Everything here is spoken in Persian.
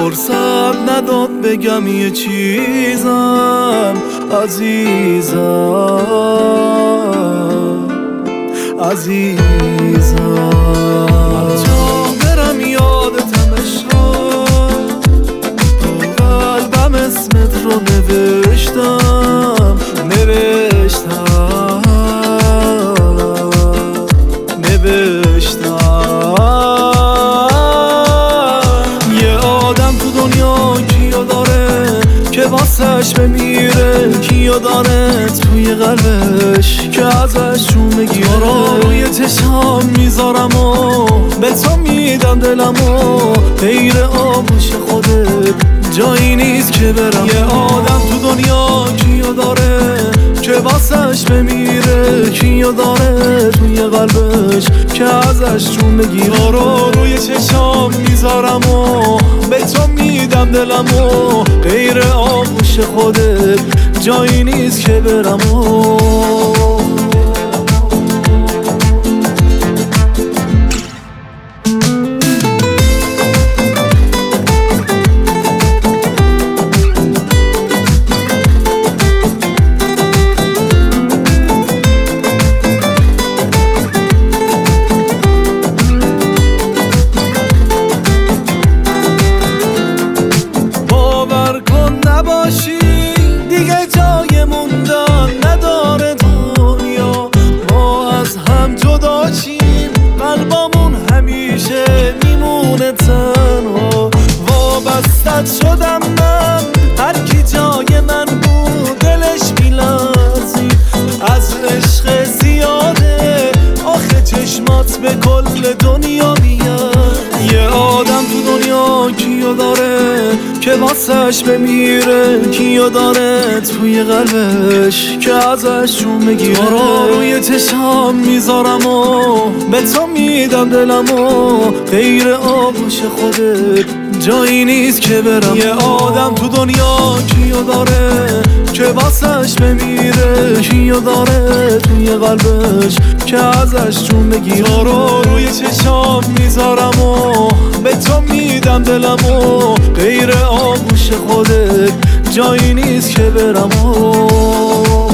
فرصت نداد بگم یه چیزم عزیزم هر جا برم یادتم عشقم، تو قلبم اسمت رو نوشتم یه آدم تو دنیا کیو داره که واسش بمیره، کیو داره توی قلبش که ازش جون بگیره. رو روی چشام میذارم و به تو میدم دلمو، غیر آغوش خودت جایی نیست که برم. یه آدم تو دنیا کیو داره که واسش بمیره، کیو داره توی قلبش که ازش جون بگیره. رو روی چشام میذارم و به تو میدم دلمو، غیر آغوش خودت جایی نیست که برم. نباشی دیگه جای موندن نداره دنیا، ما از هم جدا چیم قلبامون همیشه میمونه تنها. وابستت شدم من، هر کی جای من بود دلش میلرزید. از عشق زیاده آخه چشمات به کل دنیا میاد. یه آدم تو دنیا کیو داره که واسش بمیره، کیو داره توی قلبش که ازش جون بگیره. رو روی چشام میذارم و به تو میدم دلمو، غیر آغوش خودت جایی نیست که برم. یه آدم تو دنیا کیو داره که واسش بمیره، کیو داره توی قلبش که ازش جون بگیره. رو روی چشام میذارم و به تو میدم دلمو، غیر آغوش خودت جایی نیست که برم.